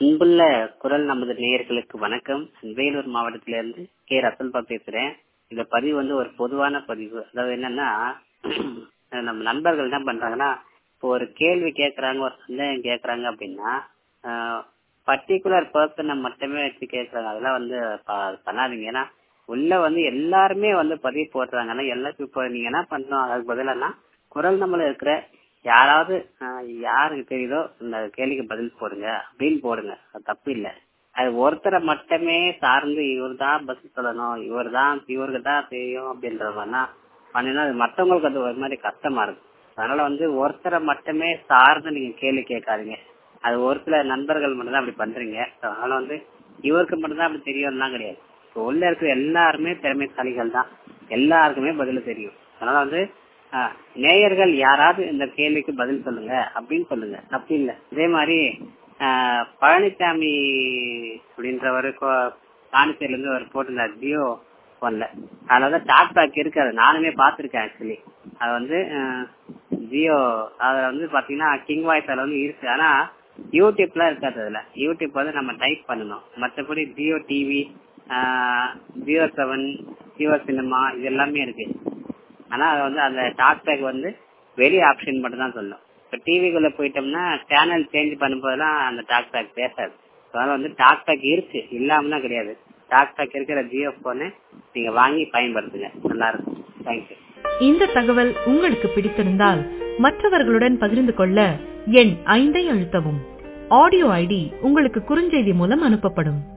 அன்புள்ள குரல் நமது நேயர்களுக்கு வணக்கம். வேலூர் மாவட்டத்திலிருந்து கே ரசல்பா பேசுறேன். இந்த பதிவு ஒரு பொதுவான பதிவு. அதாவது என்னன்னா, நம்ம நண்பர்கள் என்ன பண்றாங்கன்னா, இப்போ ஒரு கேள்வி கேட்கறாங்க, ஒரு சந்தேகம் கேட்கறாங்க அப்படின்னா பர்டிகுலர் பர்சனை மட்டுமே வச்சு கேட்கறாங்க. அதெல்லாம் பண்ணாதீங்க. ஏன்னா உள்ள எல்லாருமே பதிவு போடுறாங்க. ஆனா எல்லாத்துக்கும் இப்போ நீங்க என்ன பண்ணணும், அதுக்கு பதிலா குரல் நம்மள இருக்கிற யாராவது யாருக்கு தெரியுதோ இந்த கேள்விக்கு பதில் போடுங்க அப்படின்னு போடுங்க. அது தப்பு இல்லை. அது ஒருத்தரை மட்டுமே சார்ந்து இவர் தான் பதில் சொல்லணும், இவருக்கு தான் தெரியும் அப்படின்ற மாதிரினா பண்ணினா அது மற்றவங்களுக்கு அது ஒரு மாதிரி கஷ்டமா இருக்கும். அதனால ஒருத்தரை மட்டுமே சார்ந்து நீங்க கேள்வி கேட்காதீங்க. அது ஒரு சில நண்பர்கள் மட்டும் தான் அப்படி பண்றீங்க. அதனால இவருக்கு மட்டும்தான் அப்படி தெரியும்லாம் கிடையாது. இப்போ உள்ள இருக்கிற எல்லாருமே திறமைசாலிகள் தான், எல்லாருக்குமே பதில் தெரியும். அதனால நேயர்கள் யாராவது இந்த கேள்விக்கு பதில் சொல்லுங்க அப்படின்னு சொல்லுங்க, தப்பு இல்லை. இதே மாதிரி பழனிசாமி அப்படின்றவரு பாண்டிச்சேரியில இருந்து அவர் போட்டிருந்தார் ஜியோ போன்ல. அதுல டாக் பேக் இருக்காது, நானுமே பாத்திருக்கேன். ஆக்சுவலி அது ஜியோ அதுல பாத்தீங்கன்னா கிங் வாய்ஸ் அதுல இருக்கு. ஆனா யூடியூப்லாம் இருக்காது. அதுல யூடியூப் நம்ம டைப் பண்ணணும். மற்றபடி ஜியோ டிவி, ஜியோ 7, ஜியோ சினிமா இது எல்லாமே இருக்கு. ஆனா அந்த டாக் பேக் வெளி ஆப்ஷன் மட்டும் தான் சொல்லும். இப்ப டிவிக்குள்ள போயிட்டோம்னா சேனல் சேஞ்ச் பண்ணும்போதெல்லாம் அந்த டாக் பேக் பேசாது. அதனால டாக் பேக் இருக்கு, இல்லாமனா கிடையாது. டாக் பேக் இருக்கிற ஜியோ போனை நீங்க வாங்கி பயன்படுத்துங்க, நல்லா இருக்கும். தேங்க்யூ. இந்த தகவல் உங்களுக்கு பிடித்திருந்தால் மற்றவர்களுடன் பகிர்ந்து கொள்ள எண் 5 அழுத்தவும். ஆடியோ ஐடி உங்களுக்கு குறுஞ்செய்தி மூலம் அனுப்பப்படும்.